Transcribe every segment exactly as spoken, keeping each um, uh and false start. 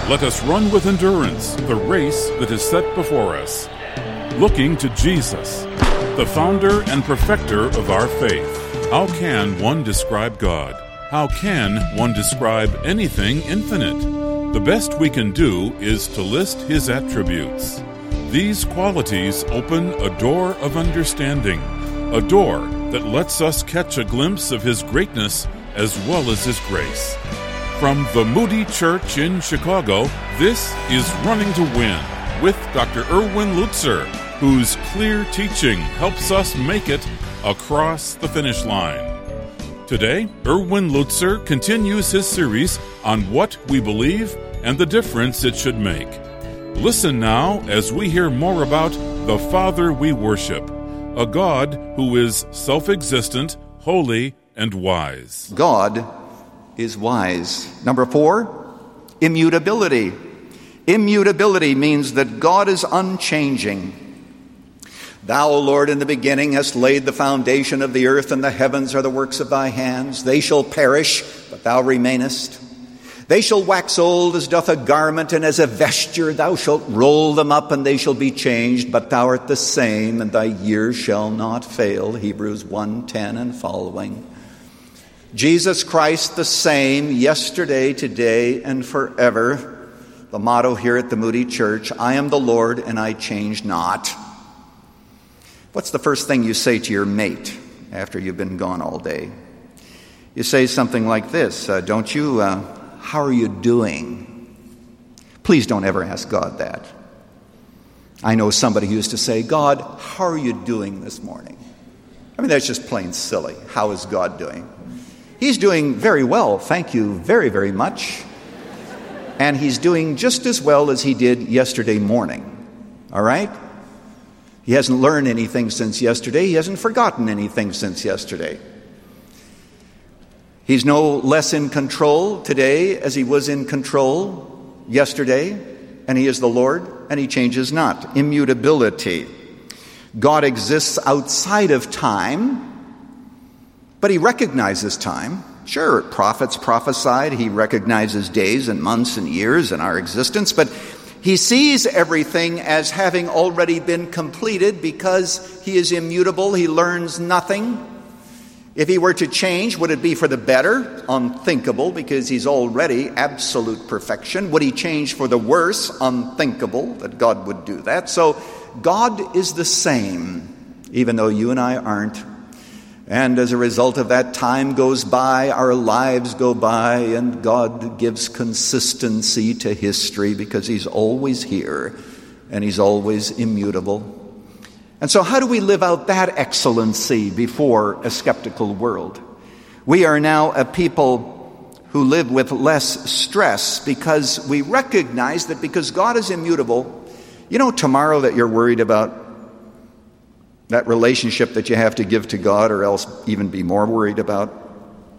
let us run with endurance the race that is set before us, looking to Jesus, the founder and perfecter of our faith. How can one describe God? How can one describe anything infinite? The best we can do is to list his attributes. These qualities open a door of understanding, a door that lets us catch a glimpse of his greatness as well as his grace. From the Moody Church in Chicago, this is Running to Win with Doctor Erwin Lutzer, whose clear teaching helps us make it across the finish line. Today, Erwin Lutzer continues his series on what we believe and the difference it should make. Listen now as we hear more about the Father we worship, a God who is self-existent, holy, and wise. God is wise. Number four, immutability. Immutability means that God is unchanging. Thou, O Lord, in the beginning hast laid the foundation of the earth, and the heavens are the works of thy hands. They shall perish, but thou remainest. They shall wax old as doth a garment, and as a vesture thou shalt roll them up, and they shall be changed. But thou art the same, and thy years shall not fail. Hebrews one ten and following. Jesus Christ the same, yesterday, today, and forever. The motto here at the Moody Church, I am the Lord, and I change not. What's the first thing you say to your mate after you've been gone all day? You say something like this, uh, don't you, uh, how are you doing? Please don't ever ask God that. I know somebody who used to say, God, how are you doing this morning? I mean, that's just plain silly. How is God doing? He's doing very well, thank you very, very much. And he's doing just as well as he did yesterday morning. All right? He hasn't learned anything since yesterday. He hasn't forgotten anything since yesterday. He's no less in control today as he was in control yesterday, and he is the Lord, and he changes not. Immutability. God exists outside of time, but he recognizes time. Sure, prophets prophesied. He recognizes days and months and years in our existence, but he sees everything as having already been completed because he is immutable. He learns nothing. If he were to change, would it be for the better? Unthinkable, because he's already absolute perfection. Would he change for the worse? Unthinkable that God would do that. So God is the same, even though you and I aren't. And as a result of that, time goes by, our lives go by, and God gives consistency to history because he's always here and he's always immutable. And so how do we live out that excellency before a skeptical world? We are now a people who live with less stress because we recognize that because God is immutable, you know, tomorrow that you're worried about, that relationship that you have to give to God or else even be more worried about.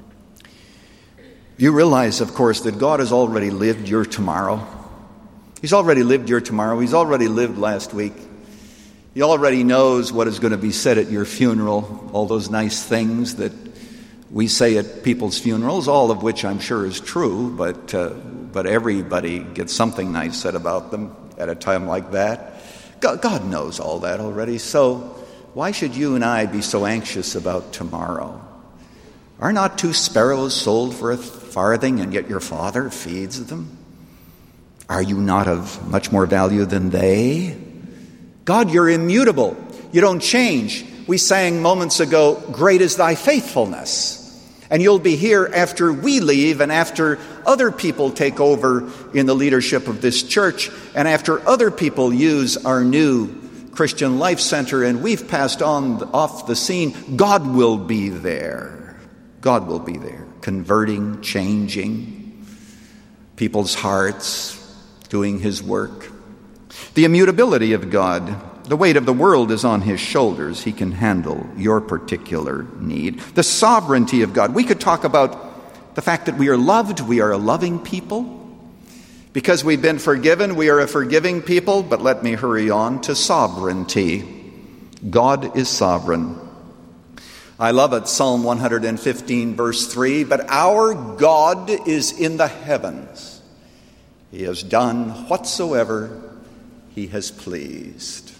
You realize, of course, that God has already lived your tomorrow. He's already lived your tomorrow. He's already lived last week. He already knows what is going to be said at your funeral, all those nice things that we say at people's funerals, all of which I'm sure is true, but uh, but everybody gets something nice said about them at a time like that. God, God knows all that already, so why should you and I be so anxious about tomorrow? Are not two sparrows sold for a farthing, and yet your Father feeds them? Are you not of much more value than they? God, you're immutable. You don't change. We sang moments ago, great is thy faithfulness. And you'll be here after we leave and after other people take over in the leadership of this church and after other people use our new Christian Life Center, and we've passed on off the scene. God will be there. God will be there, converting, changing people's hearts, doing his work. The immutability of God, the weight of the world is on his shoulders. He can handle your particular need. The sovereignty of God. We could talk about the fact that we are loved. We are a loving people. Because we've been forgiven, we are a forgiving people, but let me hurry on to sovereignty. God is sovereign. I love it, Psalm one fifteen, verse three, but our God is in the heavens. He has done whatsoever he has pleased.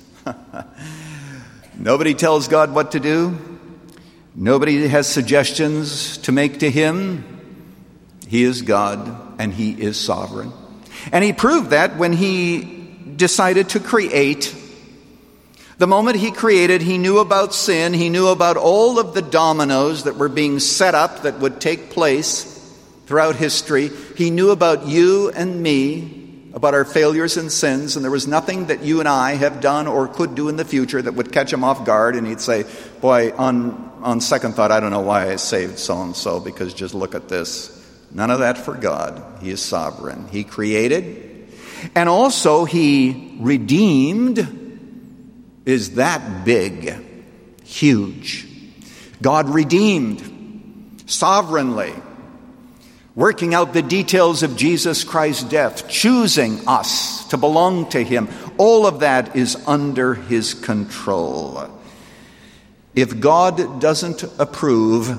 Nobody tells God what to do. Nobody has suggestions to make to him. He is God, and he is sovereign. And he proved that when he decided to create. The moment he created, he knew about sin. He knew about all of the dominoes that were being set up that would take place throughout history. He knew about you and me, about our failures and sins, and there was nothing that you and I have done or could do in the future that would catch him off guard, and he'd say, boy, on, on second thought, I don't know why I saved so-and-so, because just look at this. None of that for God. He is sovereign. He created, and also he redeemed. Is that big, huge. God redeemed sovereignly, working out the details of Jesus Christ's death, choosing us to belong to him. All of that is under his control. If God doesn't approve,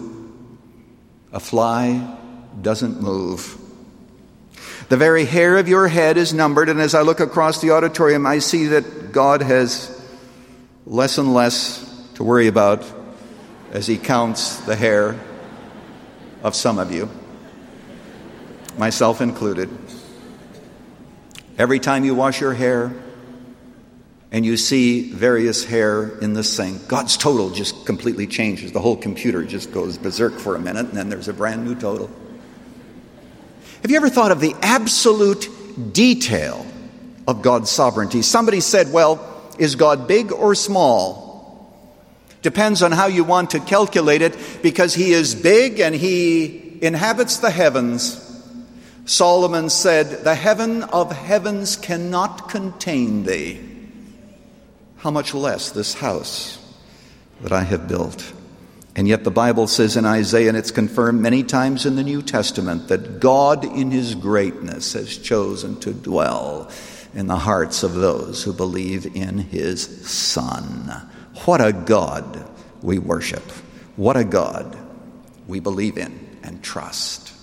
a fly doesn't move. The very hair of your head is numbered, and as I look across the auditorium, I see that God has less and less to worry about as he counts the hair of some of you, myself included. Every time you wash your hair and you see various hair in the sink, God's total just completely changes. The whole computer just goes berserk for a minute, and then there's a brand new total. Have you ever thought of the absolute detail of God's sovereignty? Somebody said, well, is God big or small? Depends on how you want to calculate it, because he is big and he inhabits the heavens. Solomon said, the heaven of heavens cannot contain thee. How much less this house that I have built? And yet the Bible says in Isaiah, and it's confirmed many times in the New Testament, that God in his greatness has chosen to dwell in the hearts of those who believe in his Son. What a God we worship. What a God we believe in and trust.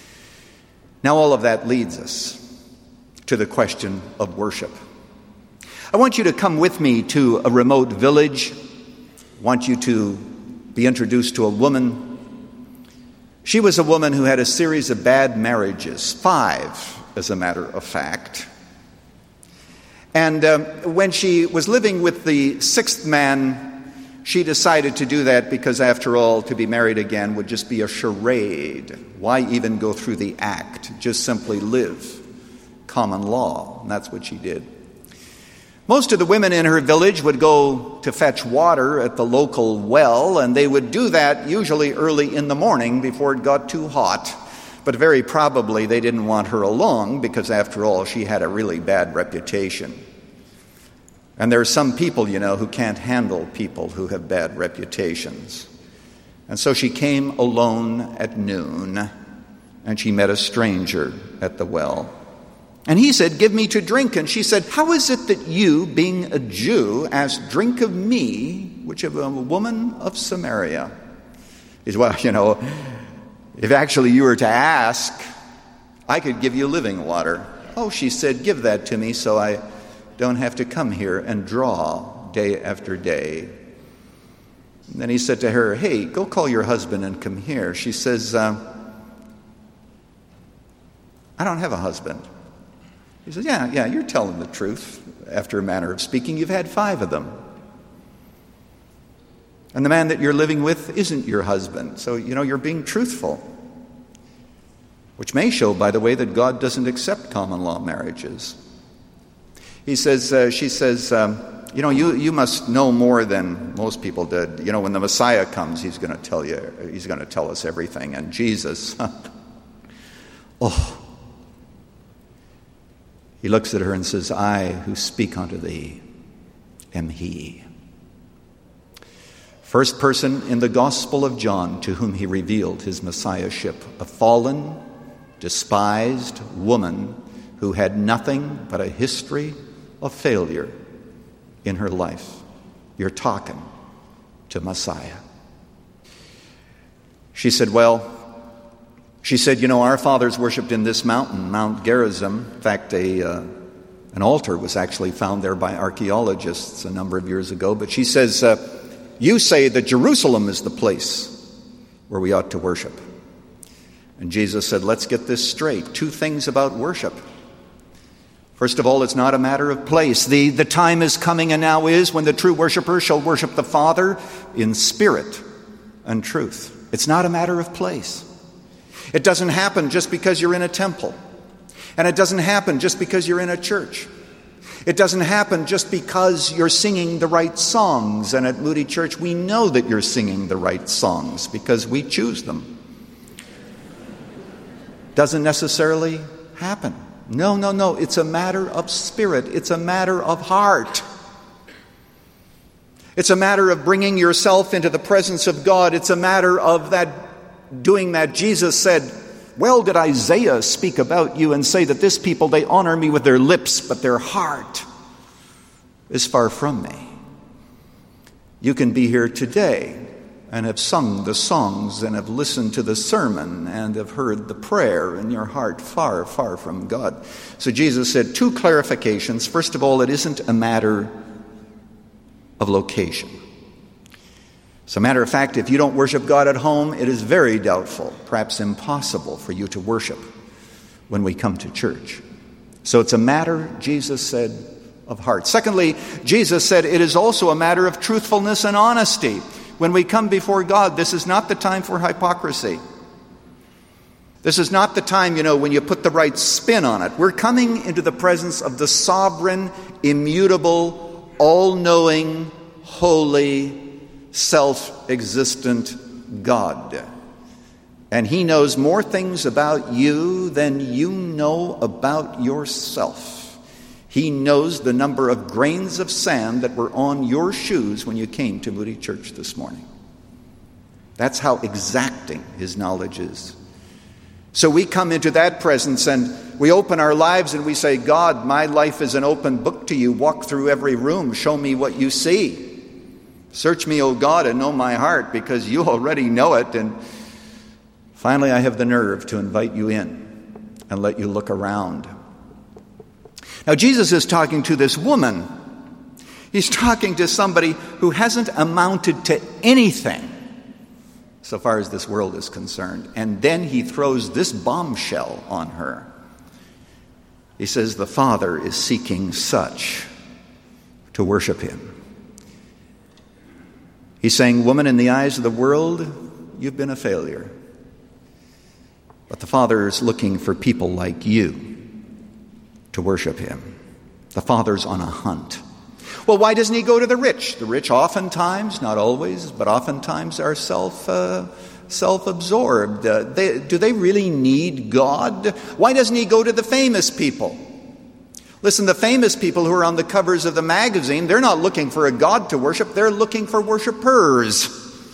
Now all of that leads us to the question of worship. I want you to come with me to a remote village. I want you to be introduced to a woman. She was a woman who had a series of bad marriages, five as a matter of fact. And um, when she was living with the sixth man, she decided to do that because, after all, to be married again would just be a charade. Why even go through the act? Just simply live common law. And that's what she did. Most of the women in her village would go to fetch water at the local well, and they would do that usually early in the morning before it got too hot. But very probably they didn't want her along because, after all, she had a really bad reputation. And there are some people, you know, who can't handle people who have bad reputations. And so she came alone at noon, and she met a stranger at the well. And he said, give me to drink. And she said, how is it that you, being a Jew, ask drink of me, which of a woman of Samaria? He said, well, you know, if actually you were to ask, I could give you living water. Oh, she said, give that to me so I don't have to come here and draw day after day. And then he said to her, hey, go call your husband and come here. She says, uh, I don't have a husband. He says, yeah, yeah, you're telling the truth. After a manner of speaking, you've had five of them. And the man that you're living with isn't your husband. So, you know, you're being truthful. Which may show, by the way, that God doesn't accept common law marriages. He says, uh, she says, um, you know, you, you must know more than most people did. You know, when the Messiah comes, he's going to tell you, he's going to tell us everything. And Jesus, oh, he looks at her and says, I who speak unto thee am he. First person in the Gospel of John to whom he revealed his messiahship, a fallen, despised woman who had nothing but a history of failure in her life. You're talking to Messiah. She said, well, She said, you know, our fathers worshipped in this mountain, Mount Gerizim. In fact, a, uh, an altar was actually found there by archaeologists a number of years ago. But she says, uh, you say that Jerusalem is the place where we ought to worship. And Jesus said, let's get this straight. Two things about worship. First of all, it's not a matter of place. The, the time is coming and now is when the true worshiper shall worship the Father in spirit and truth. It's not a matter of place. It doesn't happen just because you're in a temple. And it doesn't happen just because you're in a church. It doesn't happen just because you're singing the right songs. And at Moody Church, we know that you're singing the right songs because we choose them. Doesn't necessarily happen. No, no, no. It's a matter of spirit. It's a matter of heart. It's a matter of bringing yourself into the presence of God. It's a matter of that doing that. Jesus said, well did Isaiah speak about you and say that this people, they honor me with their lips, but their heart is far from me. You can be here today and have sung the songs and have listened to the sermon and have heard the prayer in your heart far, far from God. So Jesus said two clarifications. First of all, it isn't a matter of location. As a matter of fact, if you don't worship God at home, it is very doubtful, perhaps impossible for you to worship when we come to church. So it's a matter, Jesus said, of heart. Secondly, Jesus said it is also a matter of truthfulness and honesty. When we come before God, this is not the time for hypocrisy. This is not the time, you know, when you put the right spin on it. We're coming into the presence of the sovereign, immutable, all-knowing, holy, self-existent God. And He knows more things about you than you know about yourself. He knows the number of grains of sand that were on your shoes when you came to Moody Church this morning. That's how exacting His knowledge is. So we come into that presence and we open our lives and we say, God, my life is an open book to you. Walk through every room. Show me what you see. Search me, O God, and know my heart, because you already know it. And finally, I have the nerve to invite you in and let you look around. Now, Jesus is talking to this woman. He's talking to somebody who hasn't amounted to anything so far as this world is concerned. And then He throws this bombshell on her. He says, the Father is seeking such to worship Him. He's saying, woman, in the eyes of the world, you've been a failure. But the Father is looking for people like you to worship Him. The Father's on a hunt. Well, why doesn't He go to the rich? The rich oftentimes, not always, but oftentimes are self, uh, self-absorbed. Uh, they, do they really need God? Why doesn't He go to the famous people? Listen, the famous people who are on the covers of the magazine, they're not looking for a God to worship. They're looking for worshipers.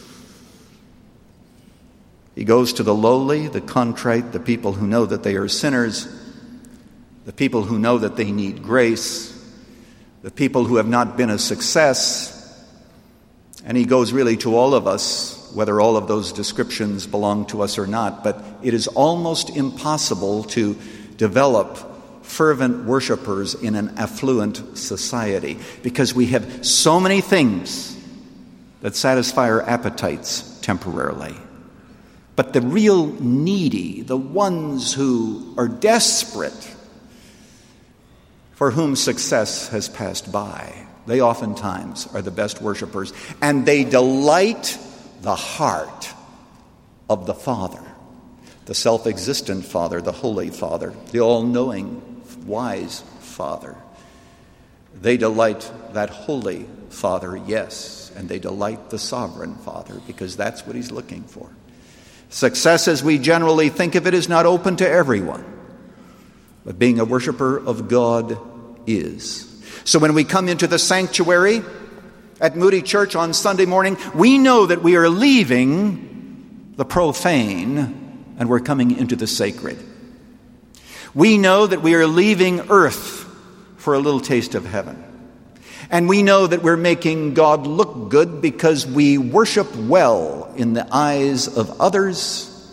He goes to the lowly, the contrite, the people who know that they are sinners, the people who know that they need grace, the people who have not been a success. And He goes really to all of us, whether all of those descriptions belong to us or not. But it is almost impossible to develop fervent worshipers in an affluent society because we have so many things that satisfy our appetites temporarily. But the real needy, the ones who are desperate, for whom success has passed by, they oftentimes are the best worshipers, and they delight the heart of the Father, the self-existent Father, the Holy Father, the all-knowing, wise Father. They delight that Holy Father, yes, and they delight the Sovereign Father, because that's what He's looking for. Success, as we generally think of it, is not open to everyone. But being a worshiper of God is. So when we come into the sanctuary at Moody Church on Sunday morning, we know that we are leaving the profane and we're coming into the sacred. We know that we are leaving earth for a little taste of heaven. And we know that we're making God look good because we worship well in the eyes of others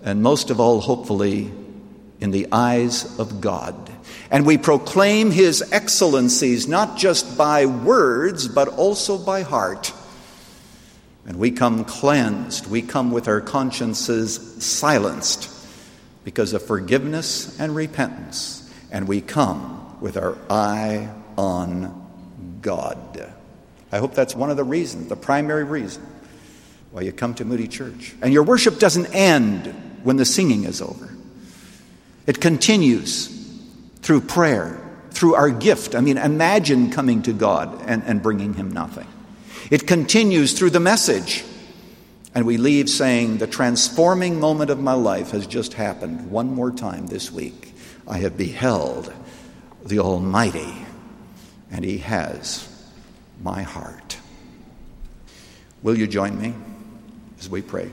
and most of all, hopefully, in the eyes of God. And we proclaim his excellencies not just by words, but also by heart. And we come cleansed. We come with our consciences silenced because of forgiveness and repentance. And we come with our eye on God. I hope that's one of the reasons, the primary reason why you come to Moody Church. And your worship doesn't end when the singing is over. It continues through prayer, through our gift. I mean, imagine coming to God and, and bringing him nothing. It continues through the message. And we leave saying, the transforming moment of my life has just happened one more time this week. I have beheld the Almighty, and he has my heart. Will you join me as we pray?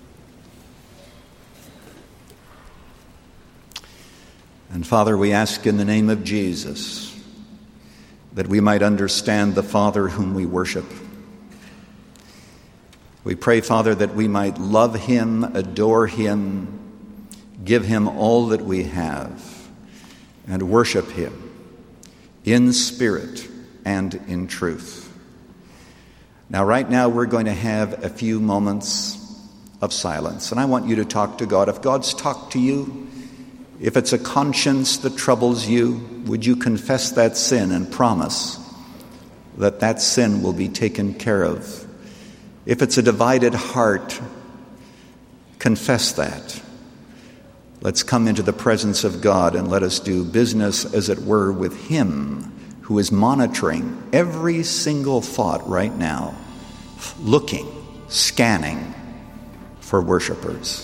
And Father, we ask in the name of Jesus that we might understand the Father whom we worship. We pray, Father, that we might love him, adore him, give him all that we have, and worship him in spirit and in truth. Now, right now, we're going to have a few moments of silence, and I want you to talk to God. If God's talked to you, if it's a conscience that troubles you, would you confess that sin and promise that that sin will be taken care of? If it's a divided heart, confess that. Let's come into the presence of God and let us do business, as it were, with him who is monitoring every single thought right now, looking, scanning for worshipers.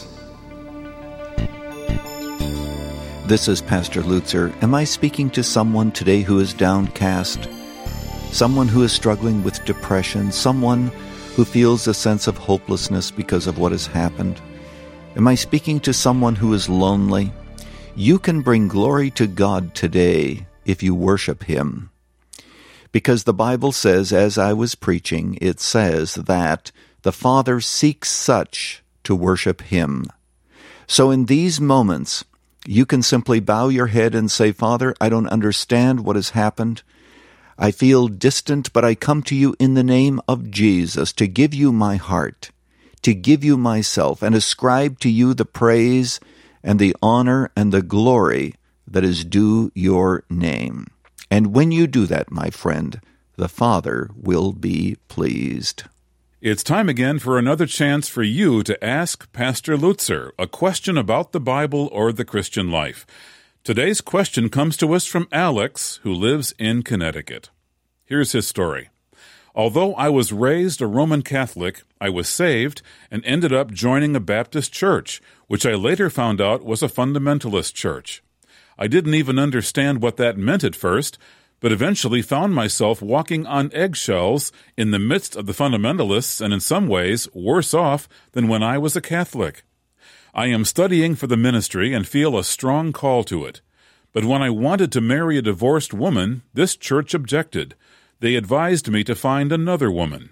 This is Pastor Lutzer. Am I speaking to someone today who is downcast? Someone who is struggling with depression? Someone who feels a sense of hopelessness because of what has happened? Am I speaking to someone who is lonely? You can bring glory to God today if you worship him. Because the Bible says, as I was preaching, it says that the Father seeks such to worship him. So in these moments, you can simply bow your head and say, Father, I don't understand what has happened. I feel distant, but I come to you in the name of Jesus to give you my heart, to give you myself, and ascribe to you the praise and the honor and the glory that is due your name. And when you do that, my friend, the Father will be pleased. It's time again for another chance for you to ask Pastor Lutzer a question about the Bible or the Christian life. Today's question comes to us from Alex, who lives in Connecticut. Here's his story. Although I was raised a Roman Catholic, I was saved and ended up joining a Baptist church, which I later found out was a fundamentalist church. I didn't even understand what that meant at first, but eventually found myself walking on eggshells in the midst of the fundamentalists and in some ways worse off than when I was a Catholic. I am studying for the ministry and feel a strong call to it. But when I wanted to marry a divorced woman, this church objected. They advised me to find another woman.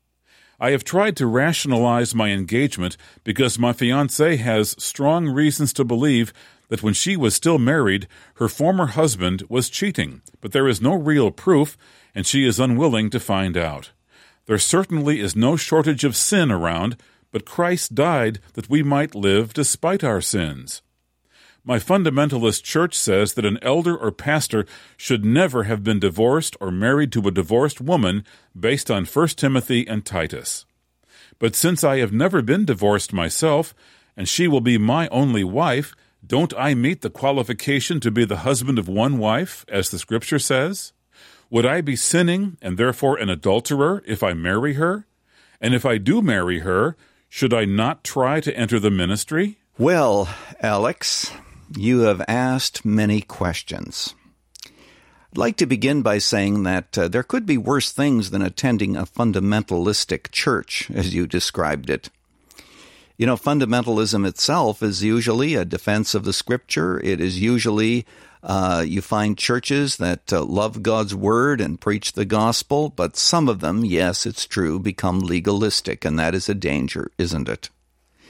I have tried to rationalize my engagement because my fiancée has strong reasons to believe that when she was still married, her former husband was cheating, but there is no real proof, and she is unwilling to find out. There certainly is no shortage of sin around, but Christ died that we might live despite our sins. My fundamentalist church says that an elder or pastor should never have been divorced or married to a divorced woman based on First Timothy and Titus. But since I have never been divorced myself, and she will be my only wife, don't I meet the qualification to be the husband of one wife, as the Scripture says? Would I be sinning and therefore an adulterer if I marry her? And if I do marry her, should I not try to enter the ministry? Well, Alex, you have asked many questions. I'd like to begin by saying that uh, there could be worse things than attending a fundamentalistic church, as you described it. You know, fundamentalism itself is usually a defense of the Scripture. It is usually, uh, you find churches that uh, love God's Word and preach the gospel, but some of them, yes, it's true, become legalistic, and that is a danger, isn't it?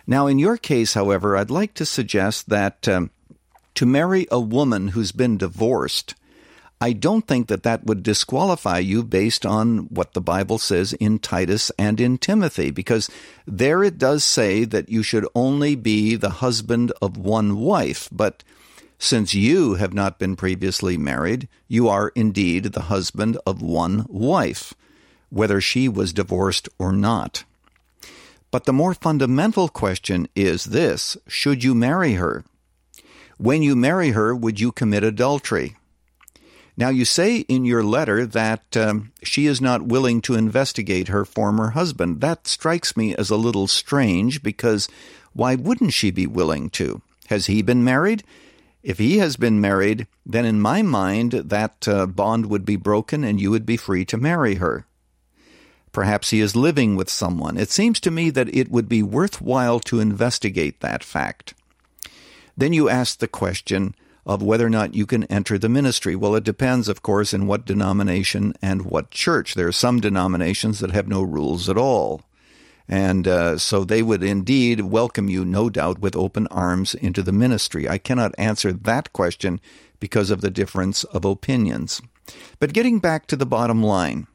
Now, in your case, however, I'd like to suggest that um, to marry a woman who's been divorced, I don't think that that would disqualify you based on what the Bible says in Titus and in Timothy, because there it does say that you should only be the husband of one wife. But since you have not been previously married, you are indeed the husband of one wife, whether she was divorced or not. But the more fundamental question is this: should you marry her? When you marry her, would you commit adultery? Now, you say in your letter that um, she is not willing to investigate her former husband. That strikes me as a little strange, because why wouldn't she be willing to? Has he been married? If he has been married, then in my mind that uh, bond would be broken and you would be free to marry her. Perhaps he is living with someone. It seems to me that it would be worthwhile to investigate that fact. Then you ask the question of whether or not you can enter the ministry. Well, it depends, of course, in what denomination and what church. There are some denominations that have no rules at all. And uh, so they would indeed welcome you, no doubt, with open arms into the ministry. I cannot answer that question because of the difference of opinions. But getting back to the bottom line,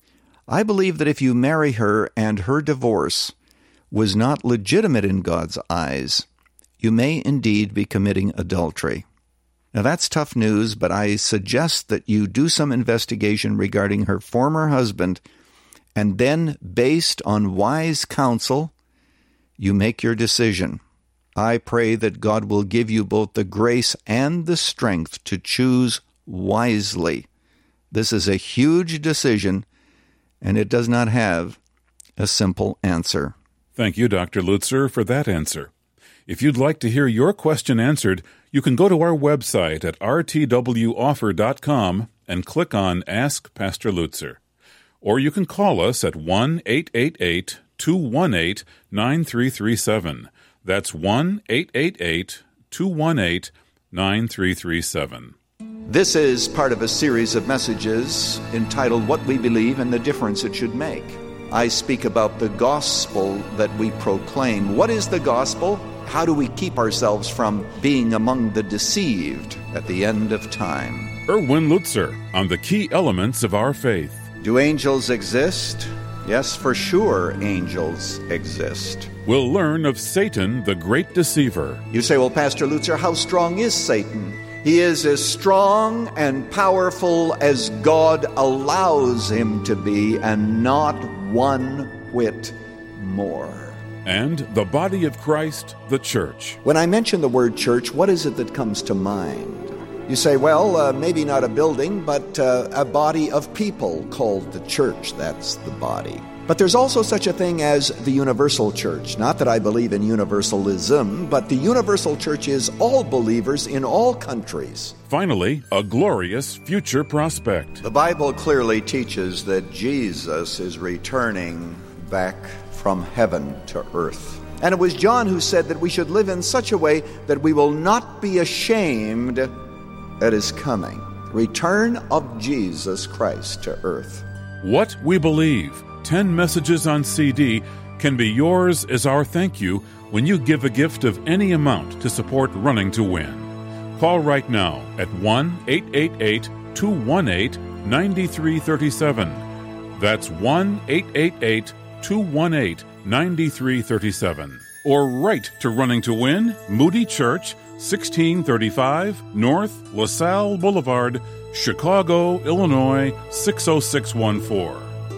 I believe that if you marry her and her divorce was not legitimate in God's eyes, you may indeed be committing adultery. Now, that's tough news, but I suggest that you do some investigation regarding her former husband, and then, based on wise counsel, you make your decision. I pray that God will give you both the grace and the strength to choose wisely. This is a huge decision, and it does not have a simple answer. Thank you, Doctor Lutzer, for that answer. If you'd like to hear your question answered, you can go to our website at r t w offer dot com and click on Ask Pastor Lutzer. Or you can call us at one eight eight eight, two one eight, nine three three seven. That's one eight eight eight, two one eight, nine three three seven. This is part of a series of messages entitled What We Believe and the Difference It Should Make. I speak about the gospel that we proclaim. What is the gospel? How do we keep ourselves from being among the deceived at the end of time? Erwin Lutzer on the key elements of our faith. Do angels exist? Yes, for sure, angels exist. We'll learn of Satan, the great deceiver. You say, well, Pastor Lutzer, how strong is Satan? He is as strong and powerful as God allows him to be, and not one whit more. And the body of Christ, the church. When I mention the word church, what is it that comes to mind? You say, well, uh, maybe not a building, but uh, a body of people called the church. That's the body. But there's also such a thing as the universal church. Not that I believe in universalism, but the universal church is all believers in all countries. Finally, a glorious future prospect. The Bible clearly teaches that Jesus is returning back from heaven to earth. And it was John who said that we should live in such a way that we will not be ashamed at his coming. Return of Jesus Christ to earth. What We Believe, ten messages on C D, can be yours as our thank you when you give a gift of any amount to support Running to Win. Call right now at one eight eight eight, two one eight, nine three three seven. That's one eight eight eight, two one eight, nine three three seven. Or write to Running to Win, Moody Church, sixteen thirty-five North LaSalle Boulevard, Chicago, Illinois, six oh six one four.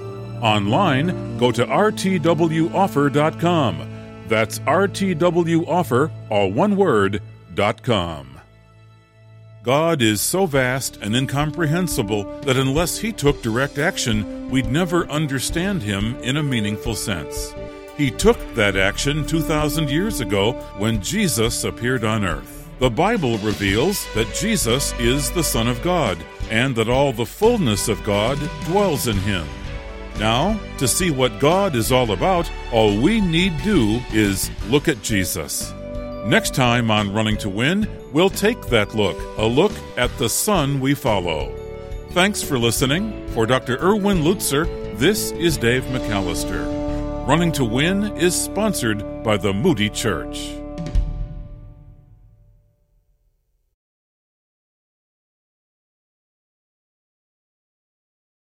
Online, go to r t w offer dot com. That's R T W offer, all one word, dot com. God is so vast and incomprehensible that unless He took direct action, we'd never understand Him in a meaningful sense. He took that action two thousand years ago when Jesus appeared on earth. The Bible reveals that Jesus is the Son of God and that all the fullness of God dwells in Him. Now, to see what God is all about, all we need do is look at Jesus. Next time on Running to Win, we'll take that look, a look at the Son we follow. Thanks for listening. For Doctor Erwin Lutzer, this is Dave McAllister. Running to Win is sponsored by the Moody Church.